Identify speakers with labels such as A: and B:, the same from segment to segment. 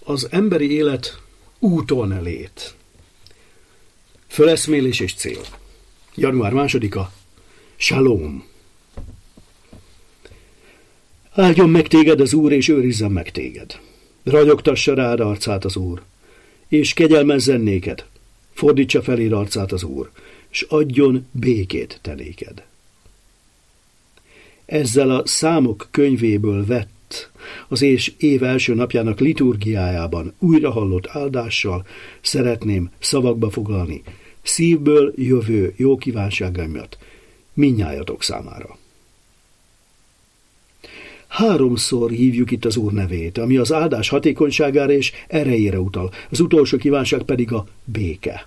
A: Az emberi élet úton lét. Föleszmélés és cél. Január 2-a. Shalom. Áldjon meg téged az Úr, és őrizzen meg téged. Ragyogtassa rád arcát az Úr, és kegyelmezzen néked. Fordítsa feléd arcát az Úr, és adjon békét te néked. Ezzel a Számok könyvéből vett az év első napjának liturgiájában újra hallott áldással szeretném szavakba foglalni szívből jövő jó kívánságaimat mindnyájatok számára. 3-szor hívjuk itt az Úr nevét, ami az áldás hatékonyságára és erejére utal, az utolsó kívánság pedig a béke.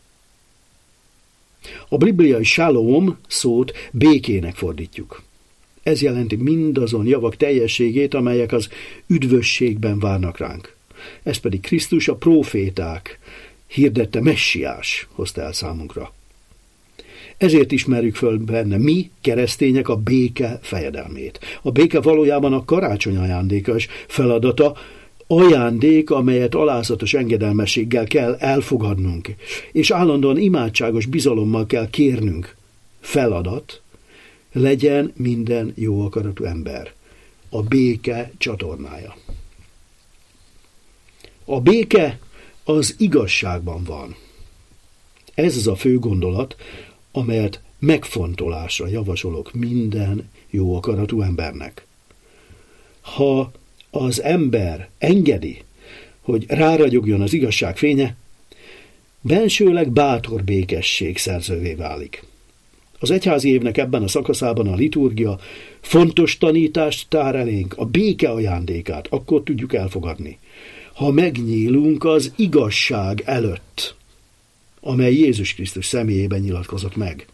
A: A bibliai shalom szót békének fordítjuk. Ez jelenti mindazon javak teljességét, amelyek az üdvösségben várnak ránk. Ez pedig Krisztus, a próféták hirdette messiás hozta el számunkra. Ezért ismerjük föl benne mi, keresztények, a béke fejedelmét. A béke valójában a karácsony ajándéka és feladata, ajándék, amelyet alázatos engedelmességgel kell elfogadnunk, és állandóan imádságos bizalommal kell kérnünk. Feladat, legyen minden jó akaratú ember. A béke csatornája. A béke az igazságban van. Ez az a fő gondolat, amelyet megfontolásra javasolok minden jó akaratú embernek. Ha az ember engedi, hogy ráragyogjon az igazság fénye, bensőleg bátor békesség szerzővé válik. Az egyházi évnek ebben a szakaszában a liturgia fontos tanítást tár elénk, a béke ajándékát akkor tudjuk elfogadni, ha megnyílunk az igazság előtt, amely Jézus Krisztus személyében nyilatkozott meg.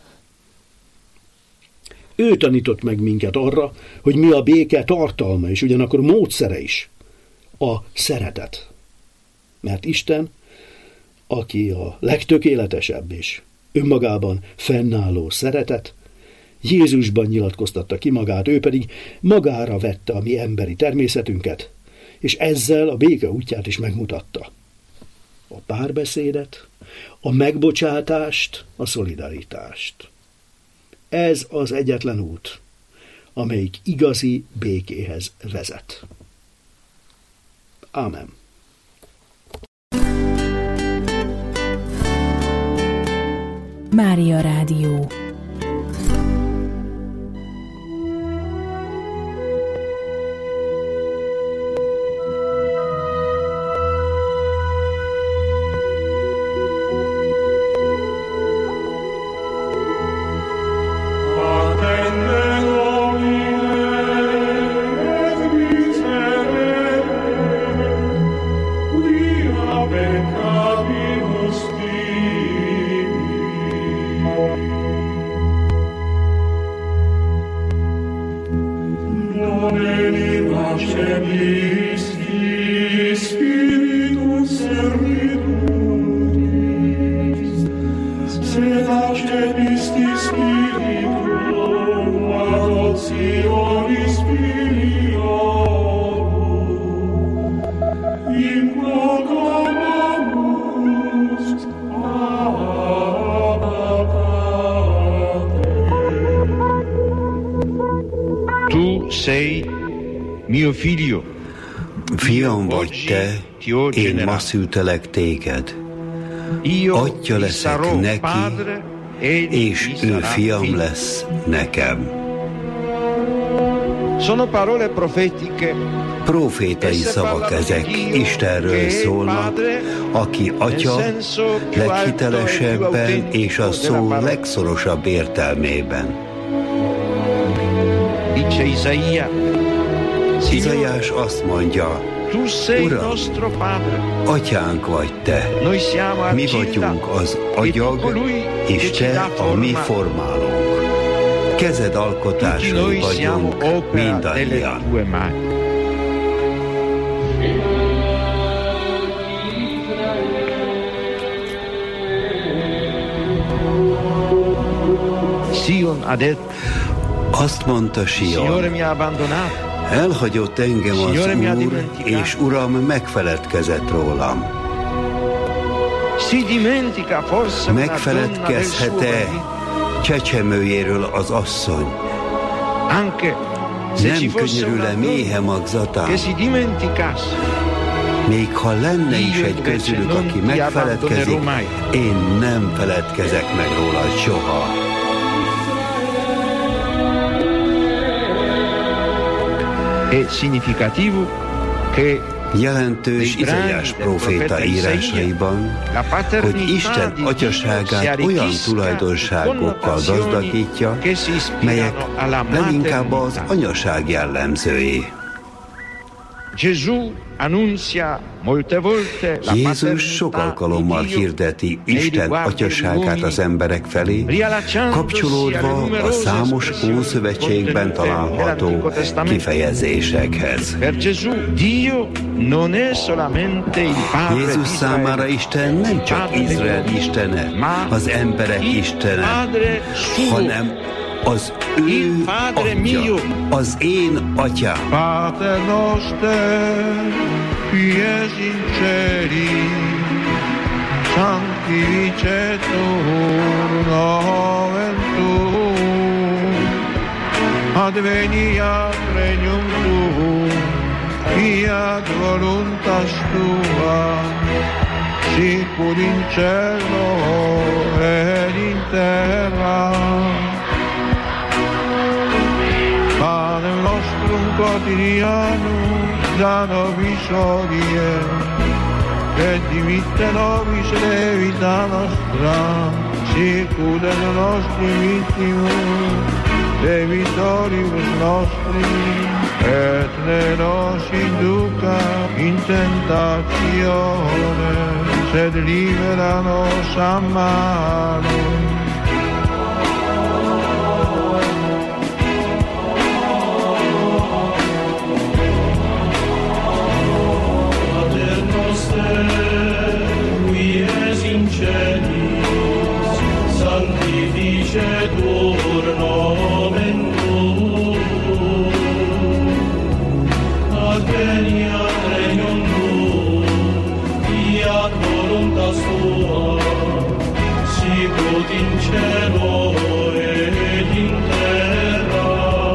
A: Ő tanított meg minket arra, hogy mi a béke tartalma, és ugyanakkor módszere is, a szeretet. Mert Isten, aki a legtökéletesebb és önmagában fennálló szeretet, Jézusban nyilatkoztatta ki magát, ő pedig magára vette a mi emberi természetünket, és ezzel a béke útját is megmutatta. A párbeszédet, a megbocsátást, a szolidaritást. Ez az egyetlen út, amelyik igazi békéhez vezet. Ámen.
B: Mária Rádió.
C: Fiam vagy te, én ma szültelek téged. Atya leszek neki, és ő fiam lesz nekem. Profétai szavak ezek, Istenről szólnak, aki Atya leghitelesebben és a szó legszorosabb értelmében. Izaiás azt mondja, Uram, Atyánk vagy te, mi vagyunk az agyag, és te a mi formálónk. Kezed alkotásai vagyunk mindannyian. Azt mondta Sion, Elhagyott engem az Úr, és Uram megfeledkezett rólam. Megfeledkezhet-e csecsemőjéről az asszony? Nem könyörül-e méhe magzatán? Még ha lenne is egy közülük, aki megfeledkezik, én nem feledkezek meg róla soha. Jelentős Izaiás próféta írásaiban, hogy Isten atyaságát olyan tulajdonságokkal gazdagítja, melyek leginkább az anyaság jellemzői. Jézus sok alkalommal hirdeti Isten atyaságát az emberek felé, kapcsolódva a számos Ószövetségben található kifejezésekhez. Jézus számára Isten nem csak Izrael istene, az emberek istene, hanem az ő atya, az én atyám.
B: Pater noster, qui es in celi, sanctificetur nomen tuum, adveniat regnum tuum, fiat voluntas tua, sicut in cielo et in terra. Panem nostrum quotidianum da nobis hodie, et dimitte nobis debita nostra, sicut et nostri victimus debitoribus nostris, et ne nos induca in tentatione, sed libera nos a malo.
D: Sanctificetur nomen tuum, adveniat regnum tuum, fiat voluntas tua, sicut in cielo et in terra.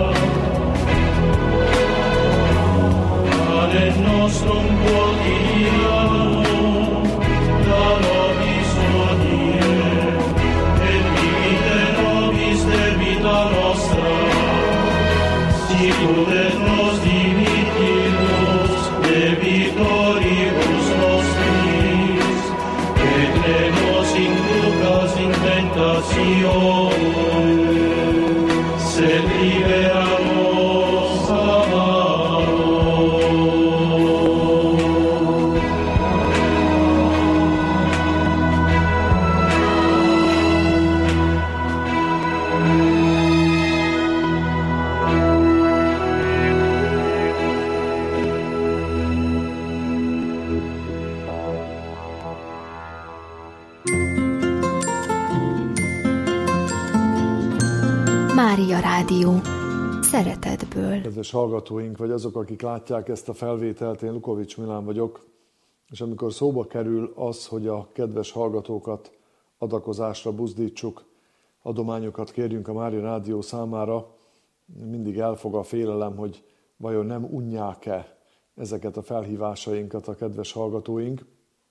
D: Panem nostrum quotidianum da nobis hodie, et dimitte nobis debita nostra, sicut et nos dimittimus debitoribus nostris, et ne nos inducas in tentatione, sed libera nos a malo.
E: Mária Rádió. Szeretetből.
F: Kedves hallgatóink, vagy azok, akik látják ezt a felvételt, én Lukovics Milán vagyok, és amikor szóba kerül az, hogy a kedves hallgatókat adakozásra buzdítsuk, adományokat kérjünk a Mária Rádió számára, mindig elfog a félelem, hogy vajon nem unják-e ezeket a felhívásainkat a kedves hallgatóink.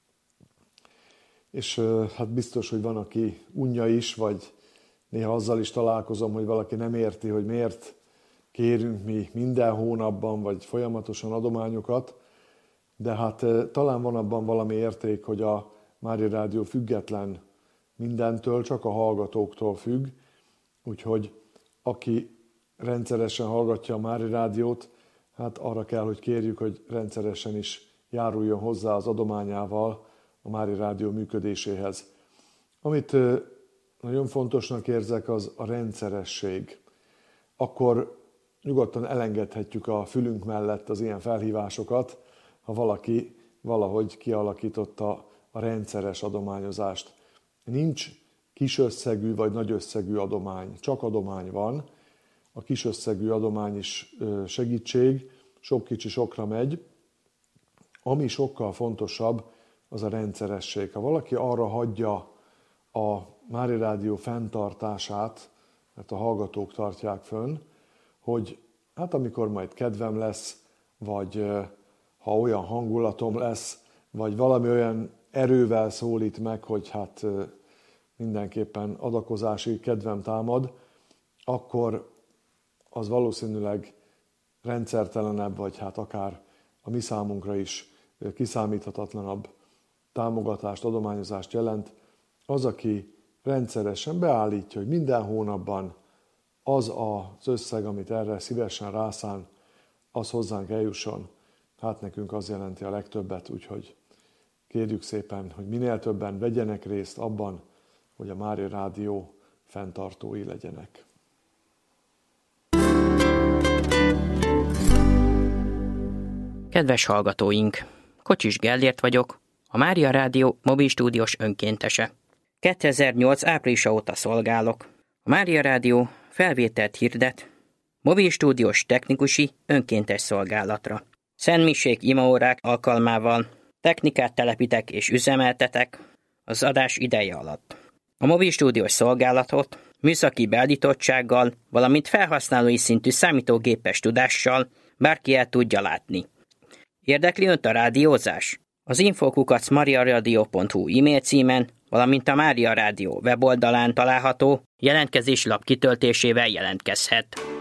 F: És hát biztos, hogy van, aki unja is, vagy néha azzal is találkozom, hogy valaki nem érti, hogy miért kérünk mi minden hónapban, vagy folyamatosan adományokat, de hát talán van abban valami érték, hogy a Mária Rádió független mindentől, csak a hallgatóktól függ, úgyhogy aki rendszeresen hallgatja a Mária Rádiót, hát arra kell, hogy kérjük, hogy rendszeresen is járuljon hozzá az adományával a Mária Rádió működéséhez. Amit nagyon fontosnak érzek, az a rendszeresség. Akkor nyugodtan elengedhetjük a fülünk mellett az ilyen felhívásokat, ha valaki valahogy kialakította a rendszeres adományozást. Nincs kis összegű vagy nagy összegű adomány, csak adomány van. a kisösszegű adomány is segítség, sok kicsi sokra megy. Ami sokkal fontosabb, az a rendszeresség. Ha valaki arra hagyja a Mária Rádió fenntartását, mert a hallgatók tartják fönn, hogy hát amikor majd kedvem lesz, vagy ha olyan hangulatom lesz, vagy valami olyan erővel szólít meg, hogy hát mindenképpen adakozási kedvem támad, akkor az valószínűleg rendszertelenebb, vagy hát akár a mi számunkra is kiszámíthatatlanabb támogatást, adományozást jelent. Az, aki rendszeresen beállítja, hogy minden hónapban az az összeg, amit erre szívesen rászán, az hozzánk eljusson. Hát nekünk az jelenti a legtöbbet, úgyhogy kérjük szépen, hogy minél többen vegyenek részt abban, hogy a Mária Rádió fenntartói legyenek.
G: Kedves hallgatóink! Kocsis Gellért vagyok, a Mária Rádió mobil stúdiós önkéntese. 2008. áprilisa óta szolgálok. A Mária Rádió felvételt hirdet mobil stúdiós technikusi önkéntes szolgálatra. Szentmisék imaórák alkalmával technikát telepítek és üzemeltetek az adás ideje alatt. A mobil stúdiós szolgálatot műszaki beállítottsággal, valamint felhasználói szintű számítógépes tudással bárki el tudja látni. Érdekli önt a rádiózás? Az info@mariaradio.hu e-mail címen, valamint a Mária Rádió weboldalán található jelentkezési lap kitöltésével jelentkezhet.